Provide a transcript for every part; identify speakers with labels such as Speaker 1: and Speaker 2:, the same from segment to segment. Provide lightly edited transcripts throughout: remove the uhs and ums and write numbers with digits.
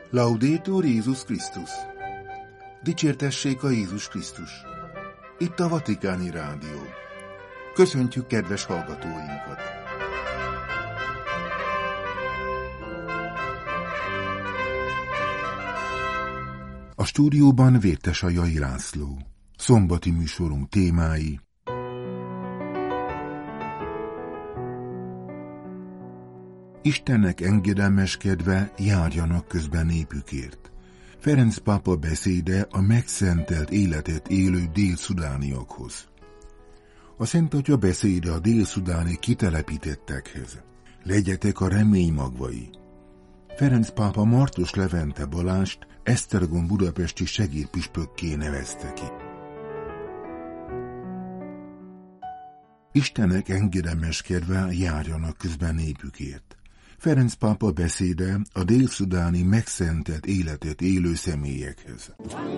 Speaker 1: Laudetur Jézus Krisztus! Dicsértessék a Jézus Krisztus! Itt a Vatikáni Rádió. Köszöntjük kedves hallgatóinkat! A stúdióban Vértesajai László. Szombati műsorunk témái: Istennek engedelmeskedve járjanak közben népükért. Ferenc pápa beszéde a megszentelt életet élő dél-szudániakhoz. A Szent Atya beszéde a dél-szudáni kitelepítettekhez. Legyetek a remény magvai. Ferenc pápa Martos Levente Balást Esztergom budapesti segédpüspökké nevezte ki. Istennek engedelmeskedve járjanak közben népükért. Ferenc pápa beszéde a dél-szudáni megszentelt életet élő személyekhez.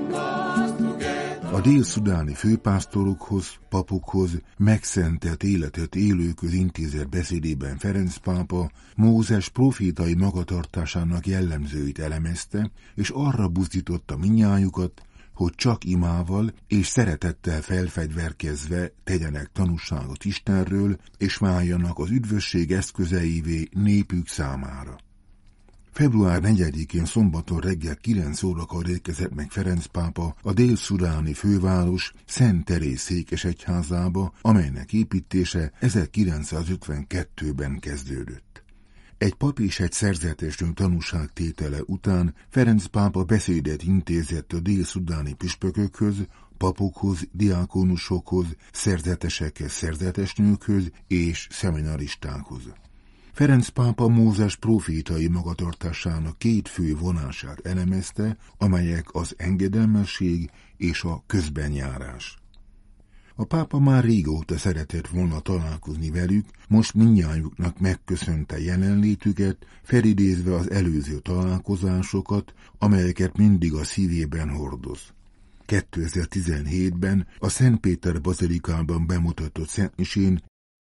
Speaker 1: A dél-szudáni főpásztorokhoz, papokhoz, megszentelt életet élőkhöz intézett beszédében Ferenc pápa Mózes profétai magatartásának jellemzőit elemezte, és arra buzdította mindnyájukat, hogy csak imával és szeretettel felfegyverkezve tegyenek tanúságot Istenről, és váljanak az üdvösség eszközeivé népük számára. Február 4-én szombaton reggel 9 órakor érkezett meg Ferenc pápa a dél-szudáni főváros Szent Teréz székesegyházába, amelynek építése 1952-ben kezdődött. Egy pap és egy szerzetesnő tanúságtétele után Ferenc pápa beszédet intézett a dél-szudáni püspökökhöz, papokhoz, diákonusokhoz, szerzetesekhez, szerzetesnőkhöz és szeminaristákhoz. Ferenc pápa Mózes profétai magatartásának két fő vonását elemezte, amelyek az engedelmesség és a közbenjárás. A pápa már régóta szeretett volna találkozni velük, most mindnyájuknak megköszönte jelenlétüket, felidézve az előző találkozásokat, amelyeket mindig a szívében hordoz. 2017-ben a Szent Péter bazilikában bemutatott szentmisén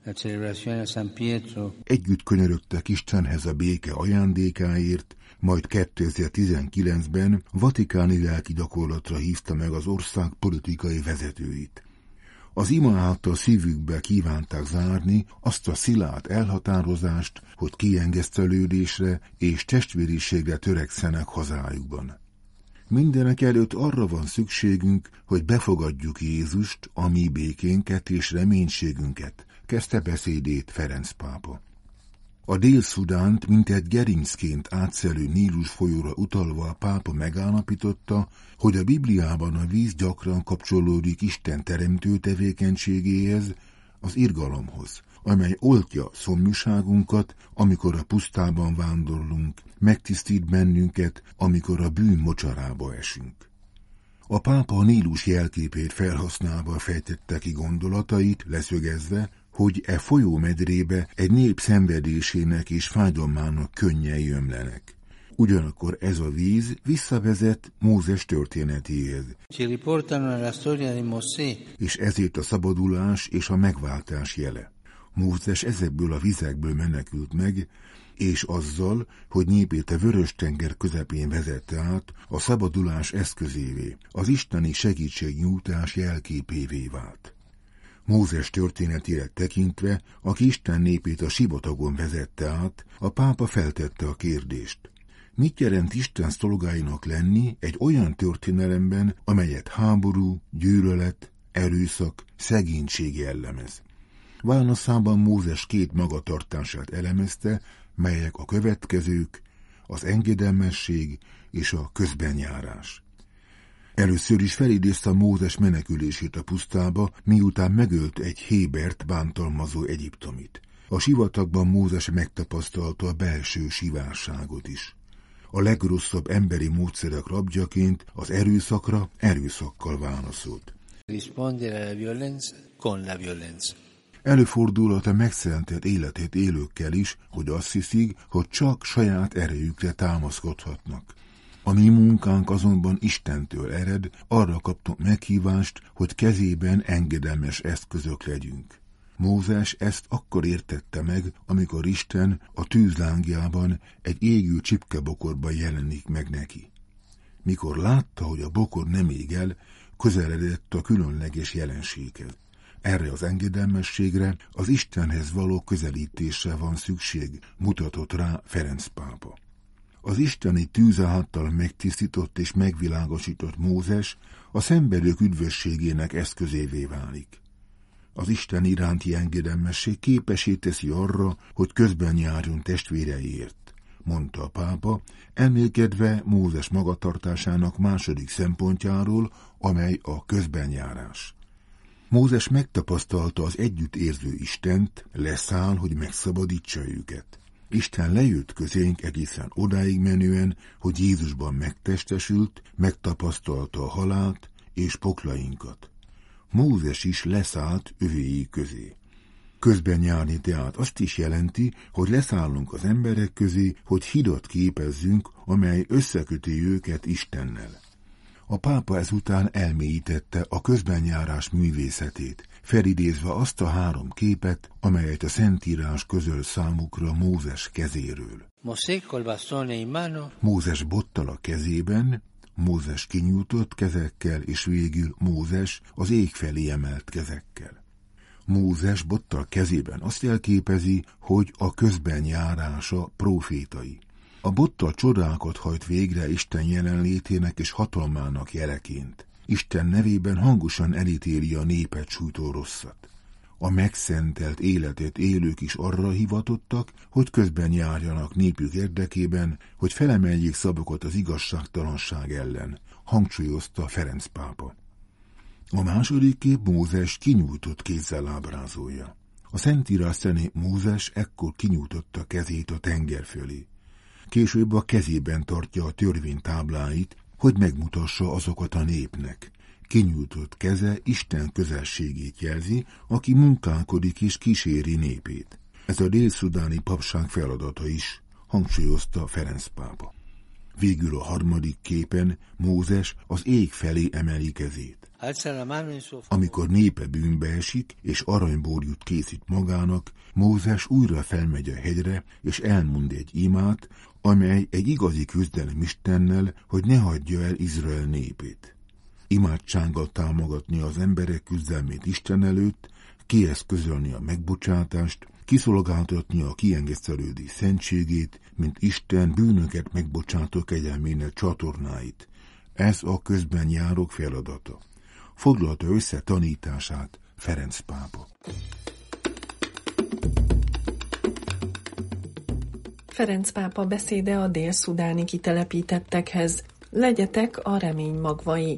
Speaker 1: együtt könyörögtek Istenhez a béke ajándékáért, majd 2019-ben vatikáni lelki gyakorlatra hívta meg az ország politikai vezetőit. Az ima által szívükbe kívánták zárni azt a szilárd elhatározást, hogy kiengesztelődésre és testvériségre törekszenek hazájukban. Mindenek előtt arra van szükségünk, hogy befogadjuk Jézust, a mi békénket és reménységünket, kezdte beszédét Ferenc pápa. A Dél-Szudánt mintegy gerincként átszelő Nílus folyóra utalva a pápa megállapította, hogy a Bibliában a víz gyakran kapcsolódik Isten teremtő tevékenységéhez, az irgalomhoz, amely oltja szomjúságunkat, amikor a pusztában vándorlunk, megtisztít bennünket, amikor a bűn mocsarába esünk. A pápa a Nílus jelképét felhasználva fejtette ki gondolatait, leszögezve, hogy e folyómedrébe egy nép szenvedésének és fájdalmának könnyei ömlenek. Ugyanakkor ez a víz visszavezet Mózes történetéhez. És ezért a szabadulás és a megváltás jele. Mózes ezekből a vizekből menekült meg, és azzal, hogy népét a Vörös-tenger közepén vezette át, a szabadulás eszközévé, az isteni segítségnyújtás jelképévé vált. Mózes történetére tekintve, aki Isten népét a sivatagon vezette át, a pápa feltette a kérdést. Mit jelent Isten szolgáinak lenni egy olyan történelemben, amelyet háború, gyűlölet, erőszak, szegénység jellemez? Válaszában Mózes két magatartását elemezte, melyek a következők: az engedelmesség és a közbenjárás. Először is felidézte Mózes menekülését a pusztába, miután megölt egy Hébert bántalmazó egyiptomit. A sivatagban Mózes megtapasztalta a belső sivárságot is. A legrosszabb emberi módszerek rabjaként az erőszakra erőszakkal válaszolt. Előfordulhat a megszentelt életét élőkkel is, hogy azt hiszik, hogy csak saját erejükre támaszkodhatnak. A mi munkánk azonban Istentől ered, arra kaptunk meghívást, hogy kezében engedelmes eszközök legyünk. Mózes ezt akkor értette meg, amikor Isten a tűzlángjában egy égő csipkebokorban jelenik meg neki. Mikor látta, hogy a bokor nem ég el, közeledett a különleges jelenséghez. Erre az engedelmességre, az Istenhez való közelítésre van szükség, mutatott rá Ferenc pápa. Az isteni tűz által megtisztított és megvilágosított Mózes a szenvedők üdvösségének eszközévé válik. Az Isten iránti engedelmesség képessé teszi arra, hogy közben járjon testvéreiért, mondta a pápa, emlékedve Mózes magatartásának második szempontjáról, amely a közbenjárás. Mózes megtapasztalta az együttérző Istent, leszáll, hogy megszabadítsa őket. Isten lejött közénk egészen odáig menően, hogy Jézusban megtestesült, megtapasztalta a halált és poklainkat. Mózes is leszállt övéi közé. Közben járni tehát azt is jelenti, hogy leszállunk az emberek közé, hogy hidat képezzünk, amely összeköti őket Istennel. A pápa ezután elmélyítette a közbenjárás művészetét, felidézve azt a 3 képet, amelyet a Szentírás közöl számukra Mózes kezéről. Mózes bottal a kezében, Mózes kinyújtott kezekkel, és végül Mózes az ég felé emelt kezekkel. Mózes bottal kezében azt jelképezi, hogy a közbenjárása prófétai. A bottal csodákat hajt végre Isten jelenlétének és hatalmának jeleként. Isten nevében hangosan elítéli a népet sújtó rosszat. A megszentelt életet élők is arra hivatottak, hogy közben járjanak népük érdekében, hogy felemeljék szavukat az igazságtalanság ellen, hangsúlyozta Ferenc pápa. A második kép Mózes kinyújtott kézzel ábrázolja. A Szentírás szerint Mózes ekkor kinyújtotta kezét a tenger fölé. Később a kezében tartja a törvény tábláit, hogy megmutassa azokat a népnek. Kinyújtott keze Isten közelségét jelzi, aki munkálkodik és kíséri népét. Ez a dél-szudáni papság feladata is, hangsúlyozta Ferenc pápa. Végül a harmadik képen Mózes az ég felé emeli kezét. Amikor népe bűnbe esik, és aranybórjút készít magának, Mózes újra felmegy a hegyre, és elmond egy imát, amely egy igazi küzdelem Istennel, hogy ne hagyja el Izrael népét. Imádsággal támogatni az emberek küzdelmét Isten előtt, kieszközölni a megbocsátást, kiszolgáltatni a kiengesztelődés szentségét, mint Isten bűnöket megbocsátó kegyelmének csatornáit. Ez a közben járók feladata. Foglalta össze tanítását Ferenc pápa.
Speaker 2: Ferenc pápa beszéde a dél-szudáni kitelepítettekhez. Legyetek a remény magvai.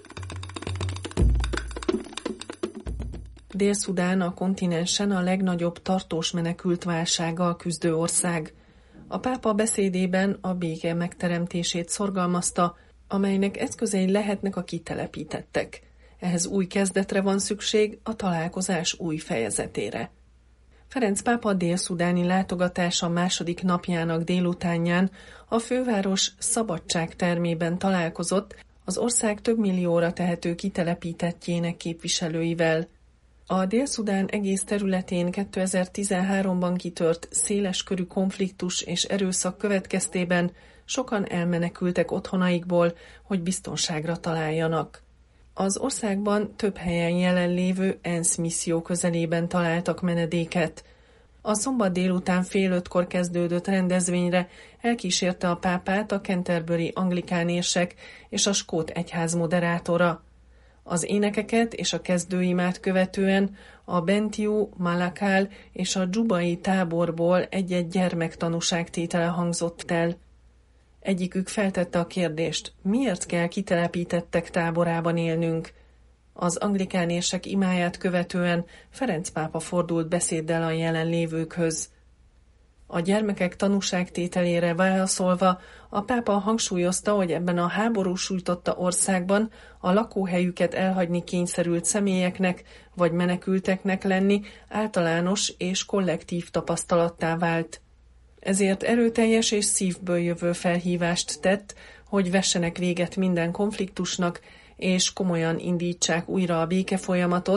Speaker 2: Dél-Szudán a kontinensen a legnagyobb tartós menekültválsággal küzdő ország. A pápa beszédében a béke megteremtését szorgalmazta, amelynek eszközei lehetnek a kitelepítettek. Ehhez új kezdetre van szükség, a találkozás új fejezetére. Ferenc pápa dél-szudáni látogatása második napjának délutánján a főváros szabadságtermében találkozott az ország több millióra tehető kitelepítettjének képviselőivel. A Dél-Szudán egész területén 2013-ban kitört széleskörű konfliktus és erőszak következtében sokan elmenekültek otthonaikból, hogy biztonságra találjanak. Az országban több helyen jelenlévő ENSZ misszió közelében találtak menedéket. A szombat délután 4:30 kezdődött rendezvényre elkísérte a pápát a Canterbury anglikán érsek és a skót egyház moderátora. Az énekeket és a kezdőimát követően a Bentiu, Malakal és a dzsubai táborból egy-egy gyermek tanúságtétele hangzott el. Egyikük feltette a kérdést, miért kell kitelepítettek táborában élnünk? Az anglikán érsek imáját követően Ferenc pápa fordult beszéddel a jelenlévőkhöz. A gyermekek tanúságtételére válaszolva a pápa hangsúlyozta, hogy ebben a háború sújtotta országban a lakóhelyüket elhagyni kényszerült személyeknek vagy menekülteknek lenni általános és kollektív tapasztalattá vált. Ezért erőteljes és szívből jövő felhívást tett, hogy vessenek véget minden konfliktusnak, és komolyan indítsák újra a békefolyamatot,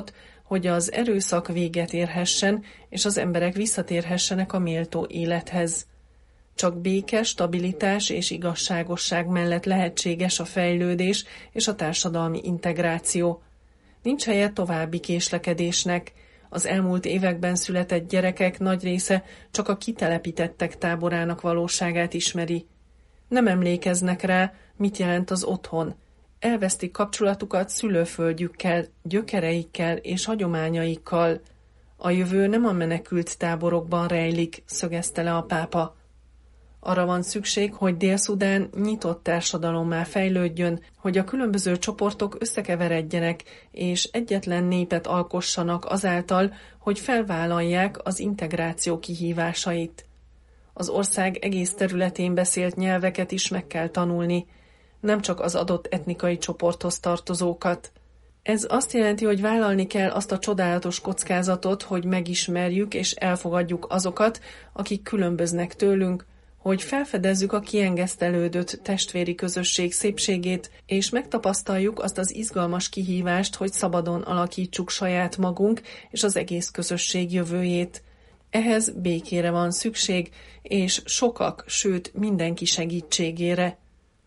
Speaker 2: hogy az erőszak véget érhessen, és az emberek visszatérhessenek a méltó élethez. Csak béke, stabilitás és igazságosság mellett lehetséges a fejlődés és a társadalmi integráció. Nincs helye további késlekedésnek. Az elmúlt években született gyerekek nagy része csak a kitelepítettek táborának valóságát ismeri. Nem emlékeznek rá, mit jelent az otthon. Elvesztik kapcsolatukat szülőföldjükkel, gyökereikkel és hagyományaikkal. A jövő nem a menekült táborokban rejlik, szögezte le a pápa. Arra van szükség, hogy Dél-Szudán nyitott társadalommá fejlődjön, hogy a különböző csoportok összekeveredjenek, és egyetlen népet alkossanak azáltal, hogy felvállalják az integráció kihívásait. Az ország egész területén beszélt nyelveket is meg kell tanulni, nem csak az adott etnikai csoporthoz tartozókat. Ez azt jelenti, hogy vállalni kell azt a csodálatos kockázatot, hogy megismerjük és elfogadjuk azokat, akik különböznek tőlünk, hogy felfedezzük a kiengesztelődött testvéri közösség szépségét, és megtapasztaljuk azt az izgalmas kihívást, hogy szabadon alakítsuk saját magunk és az egész közösség jövőjét. Ehhez békére van szükség, és sokak, sőt mindenki segítségére.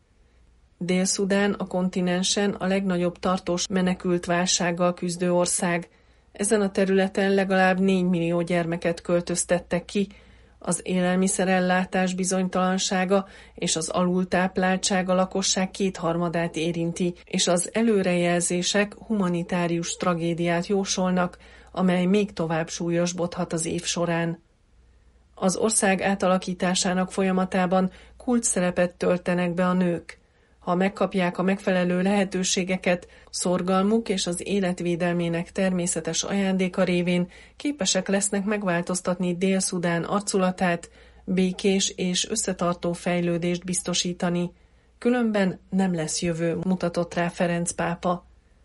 Speaker 2: Dél-Szudán a kontinensen a legnagyobb tartós menekült válsággal küzdő ország. Ezen a területen legalább 4 millió gyermeket költöztettek ki. Az élelmiszerellátás bizonytalansága és az alultápláltság a lakosság 2/3 érinti, és az előrejelzések humanitárius tragédiát jósolnak, amely még tovább súlyosbodhat az év során. Az ország átalakításának folyamatában kulcsszerepet töltenek be a nők. Ha megkapják a megfelelő lehetőségeket, szorgalmuk és az életvédelmének természetes ajándéka révén képesek lesznek megváltoztatni Dél-Szudán arculatát, békés és összetartó fejlődést biztosítani. Különben nem lesz jövő, mutatott rá Ferenc pápa.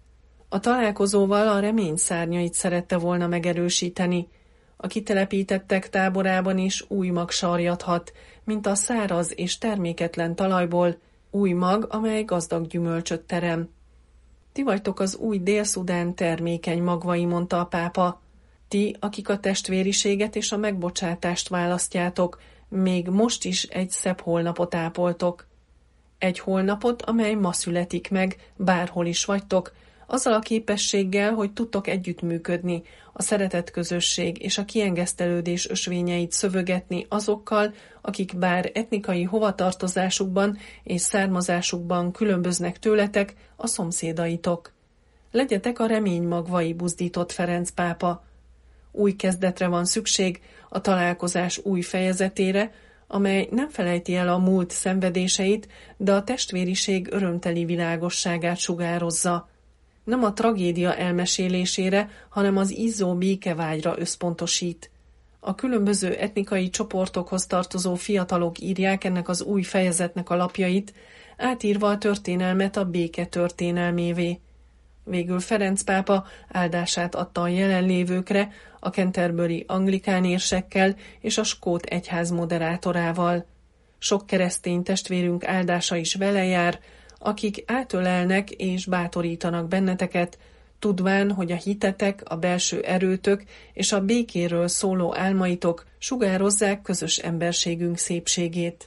Speaker 2: A találkozóval a remény szárnyait szerette volna megerősíteni. A kitelepítettek táborában is új mag sarjadhat, mint a száraz és terméketlen talajból, új mag, amely gazdag gyümölcsöt terem. Ti vagytok az új Dél-Szudán termékeny magvai, mondta a pápa. Ti, akik a testvériséget és a megbocsátást választjátok, még most is egy szebb holnapot ápoltok. Egy holnapot, amely ma születik meg, bárhol is vagytok, azzal a képességgel, hogy tudtok együttműködni, a szeretet közösség és a kiengesztelődés ösvényeit szövögetni azokkal, akik bár etnikai hovatartozásukban és származásukban különböznek tőletek, a szomszédaitok. Legyetek a remény magvai, buzdított Ferenc pápa. Új kezdetre van szükség, a találkozás új fejezetére, amely nem felejti el a múlt szenvedéseit, de a testvériség örömteli világosságát sugározza. Nem a tragédia elmesélésére, hanem az izzó békevágyra összpontosít. A különböző etnikai csoportokhoz tartozó fiatalok írják ennek az új fejezetnek a lapjait, átírva a történelmet a béke történelmévé. Végül Ferenc pápa áldását adta a jelenlévőkre, a Canterbury anglikán érsekkel és a skót egyház moderátorával. Sok keresztény testvérünk áldása is vele jár, akik átölelnek és bátorítanak benneteket, tudván, hogy a hitetek, a belső erőtök és a békéről szóló álmaitok sugározzák közös emberségünk szépségét.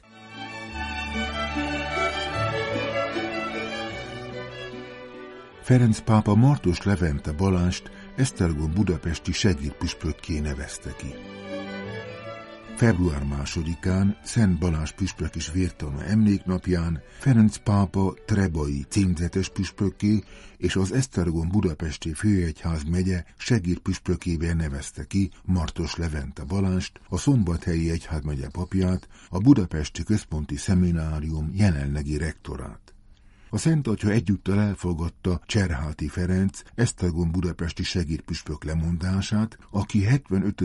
Speaker 1: Ferenc pápa Martos Levente Balást Esztergom budapesti segédpüspökké nevezte ki. Február 2-án, Szent Balázs püspök és vértanú emléknapján Ferenc pápa trebai címzetes püspökké és az Esztergom budapesti főegyház megye segédpüspökével nevezte ki Martos Levente Balást, a Szombathelyi egyházmegye papját, a budapesti központi szeminárium jelenlegi rektorát. A Szent Atya egyúttal elfogadta Cserháti Ferenc Esztergom budapesti segédpüspök lemondását, aki 75.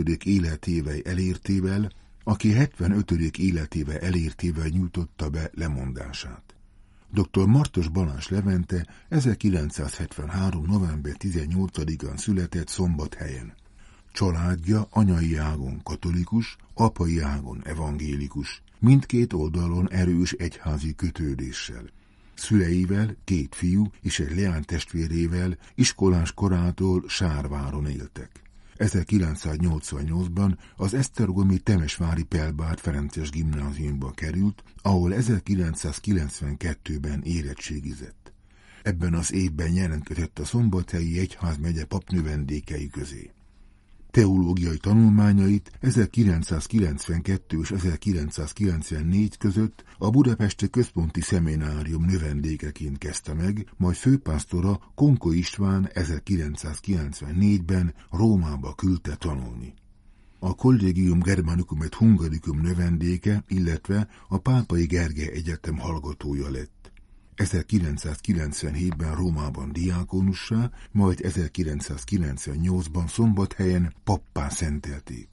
Speaker 1: életével elértével nyújtotta be lemondását. Dr. Martos Balázs Levente 1973. november 18-án született Szombathelyen. Családja anyai ágon katolikus, apai ágon evangélikus, mindkét oldalon erős egyházi kötődéssel. szüleivel, 2 fiú és egy leány testvérével iskolás korától Sárváron éltek. 1988-ban az esztergomi Temesvári Pellbárd Ferences gimnáziumba került, ahol 1992-ben érettségizett. Ebben az évben jelentkezett a Szombathelyi Egyházmegye papnövendékei közé. Teológiai tanulmányait 1992 és 1994 között a Budapesti Központi Szeminárium növendékeként kezdte meg, majd főpásztora Konko István 1994-ben Rómába küldte tanulni. A Collegium Germanicum et Hungaricum növendéke, illetve a Pápai Gergely Egyetem hallgatója lett. 1997-ben Rómában diákonussá, majd 1998-ban Szombathelyen pappá szentelték.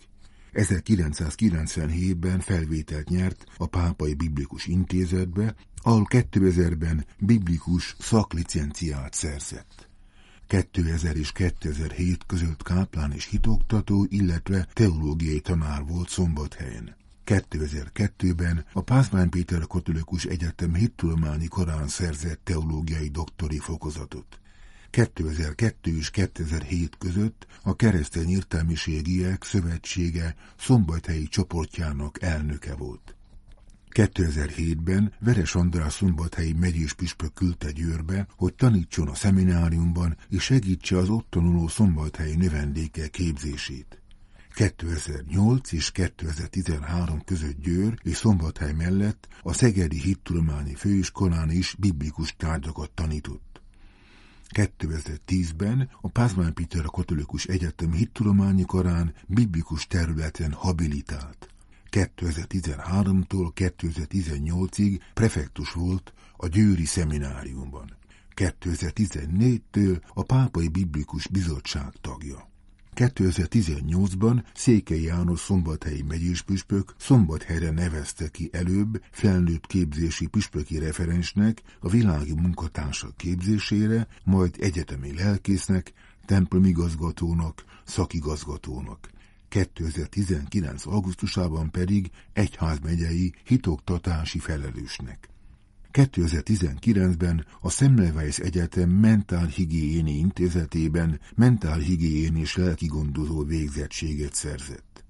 Speaker 1: 1997-ben felvételt nyert a Pápai Biblikus Intézetbe, ahol 2000-ben biblikus szaklicenciát szerzett. 2000 és 2007 között káplán és hitoktató, illetve teológiai tanár volt Szombathelyen. 2002-ben a Pázmány Péter Katolikus Egyetem hittudományi karán szerzett teológiai doktori fokozatot. 2002 és 2007 között a Keresztény Értelmiségiek Szövetsége szombathelyi csoportjának elnöke volt. 2007-ben Veres András szombathelyi megyés püspök küldte Győrbe, hogy tanítson a szemináriumban és segítse az ott tanuló szombathelyi növendékek képzését. 2008 és 2013 között Győr és Szombathely mellett a Szegedi Hittudományi Főiskolán is biblikus tárgyakat tanított. 2010-ben a Pázmány Péter Katolikus Egyetem hittudományi karán biblikus területen habilitált. 2013-tól 2018-ig prefektus volt a Győri Szemináriumban. 2014-től a Pápai Biblikus Bizottság tagja. 2018-ban Székely János szombathelyi megyéspüspök Szombathelyre nevezte ki előbb felnőtt képzési püspöki referensnek, a világi munkatársak képzésére, majd egyetemi lelkésznek, templomigazgatónak, szakigazgatónak. 2019. augusztusában pedig egyházmegyei hitoktatási felelősnek. 2019-ben a Semmelweis Egyetem Mentálhigiéni Intézetében mentálhigiénés lelkigondozó végzettséget szerzett.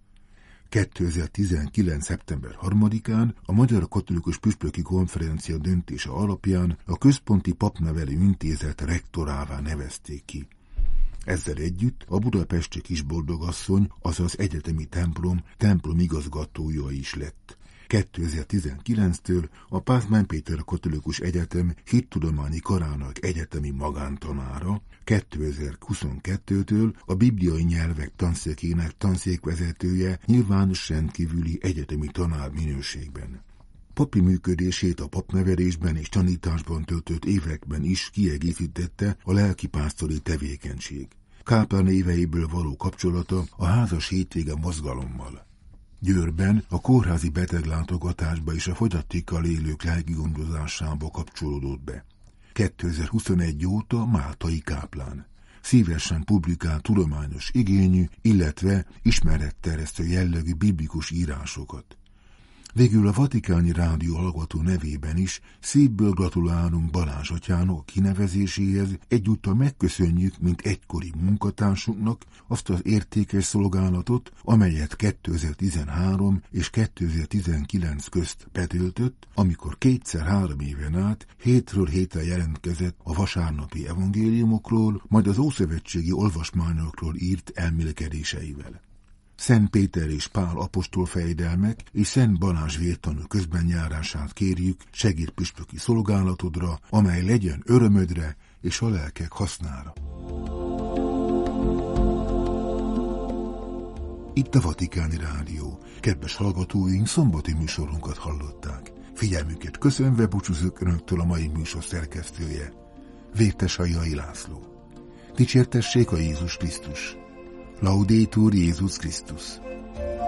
Speaker 1: 2019. szeptember 3-án a Magyar Katolikus Püspöki Konferencia döntése alapján a Központi Papnevelő Intézet rektorává nevezték ki. Ezzel együtt a budapesti Kisboldogasszony, azaz egyetemi templom igazgatója is lett. 2019-től a Pázmány Péter Katolikus Egyetem hittudományi karának egyetemi magántanára, 2022-től a bibliai nyelvek tanszékének tanszékvezetője nyilvános rendkívüli egyetemi tanár minőségben. Papi működését a papnevelésben és tanításban töltött években is kiegészítette a lelkipásztori tevékenység. Káplán éveiből való kapcsolata a házas hétvége mozgalommal. Győrben a kórházi beteglátogatásba és a fogyatékkal élők lelkigondozásába kapcsolódott be. 2021 óta máltai káplán. Szívesen publikál tudományos igényű, illetve ismeretterjesztő jellegű biblikus írásokat. Végül a Vatikáni Rádió hallgató nevében is szívből gratulálunk Balázs atyának a kinevezéséhez, egyúttal megköszönjük, mint egykori munkatársunknak azt az értékes szolgálatot, amelyet 2013 és 2019 közt betöltött, amikor 2-3 éven át hétről hétre jelentkezett a vasárnapi evangéliumokról, majd az ószövetségi olvasmányokról írt elmélkedéseivel. Szent Péter és Pál apostol fejedelmek és Szent Balázs vértanú közbenjárását kérjük segédpüspöki szolgálatodra, amely legyen örömödre és a lelkek hasznára. Itt a Vatikáni Rádió. Kedves hallgatóink, szombati műsorunkat hallották. Figyelmüket köszönve búcsúzok önöktől a mai műsor szerkesztője, Vértesai László. Dicsértessék a Jézus Krisztus! Laudetur Jézus Krisztus!